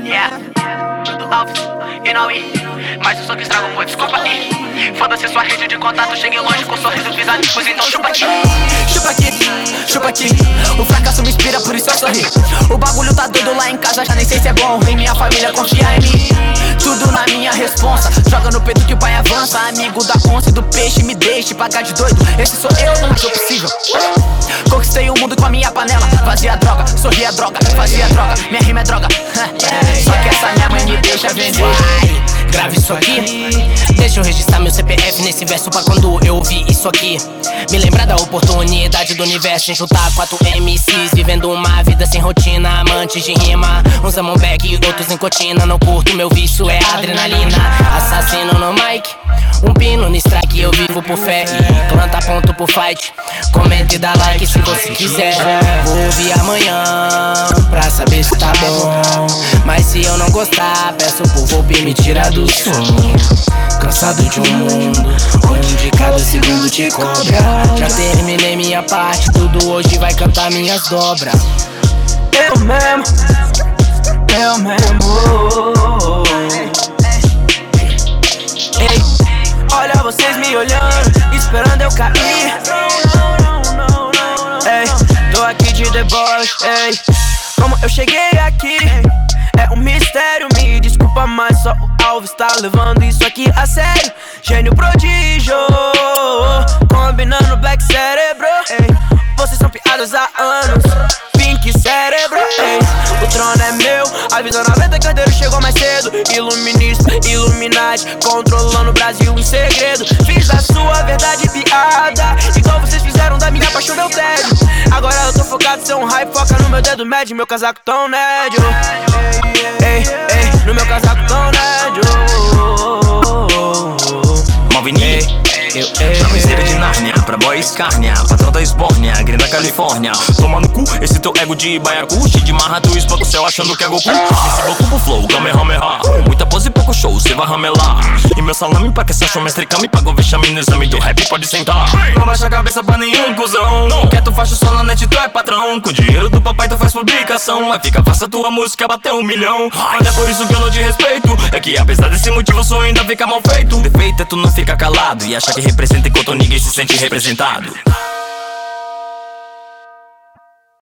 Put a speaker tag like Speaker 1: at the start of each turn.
Speaker 1: Yeah, tudo Alves e não ir. Mas eu só que estrago, pô, desculpa aí. Foda-se sua rede de contato, cheguei longe com sorriso visado. Pois então chupa aqui.
Speaker 2: Chupa aqui, chupa aqui. O fracasso me inspira, por isso eu sorri. O bagulho tá doido lá em casa, já nem sei se é bom. Em minha família confia em mim. Tudo na minha responsa. Joga no peito que o pai avança. Amigo da onça e do peixe, me deixe pagar de doido. Esse sou eu, não sou possível. Conquistei o mundo com a minha panela. Fazia droga, sorria droga, fazia droga. Minha rima é droga. Só que essa minha mãe me deixa vender.
Speaker 3: Grave isso aqui, deixa eu registrar meu CPF nesse verso pra quando eu ouvir isso aqui. Me lembrar da oportunidade do universo em juntar 4 MCs, vivendo uma vida sem rotina, amantes de rima. Uns amam back, outros nicotina. Não curto, meu vício é adrenalina. Assassino no mic, um pino no strike. Eu vivo por fé e planta ponto pro fight. Comenta e dá like se você quiser. Vou ouvir amanhã pra saber se tá bom. Mas se eu não gostar, peço pro Volpe me tirar do som. Cansado de um mundo onde cada segundo te cobra. Já terminei minha parte, tudo hoje vai cantar minhas dobras.
Speaker 2: Eu mesmo. Ei, olha vocês me olhando, esperando eu cair. Ei, tô aqui de deboche. Ei, como eu cheguei aqui é um mistério, me desculpa, mas só o Alves tá levando isso aqui a sério. Gênio prodígio, combinando black cérebro. Ei, vocês são piadas há anos, pink cérebro. Ei, o trono é meu, a visão 90 carteiro chegou mais cedo. Iluminista, Illuminati, controlando o Brasil em segredo. Fiz da sua verdade piada, igual vocês fizeram da minha paixão meu tédio. Agora eu tô focado em ser um hype, foca no meu dedo médio, meu casaco tão nédio. Ei, ei, no meu casaco tão nédio.
Speaker 4: Malvini, travesseira de Nárnia, pra boy escárnia, patrão da Esbórnia, grande da Califórnia. Toma no cu, esse teu ego de baiacu, cheio de marra, tu explode o céu achando que é Goku. Esse Goku pro flow, Kamehameha, muita pose e pouco show, cê vai ramelar. E meu salame pra que essa show mestre Kami, pagou vexame no exame do rap, pode sentar. Não baixa a cabeça pra nenhum cuzão, quieto faixa só na net, tu é patrão. Com o dinheiro do papai tu faz publicação, aí fica fácil a tua música bater 1 milhão. Mas é por isso que eu não te respeito, é que apesar desse motivo o som ainda fica mal feito. O defeito é tu não ficar calado e achar que representa enquanto ninguém se sente representado.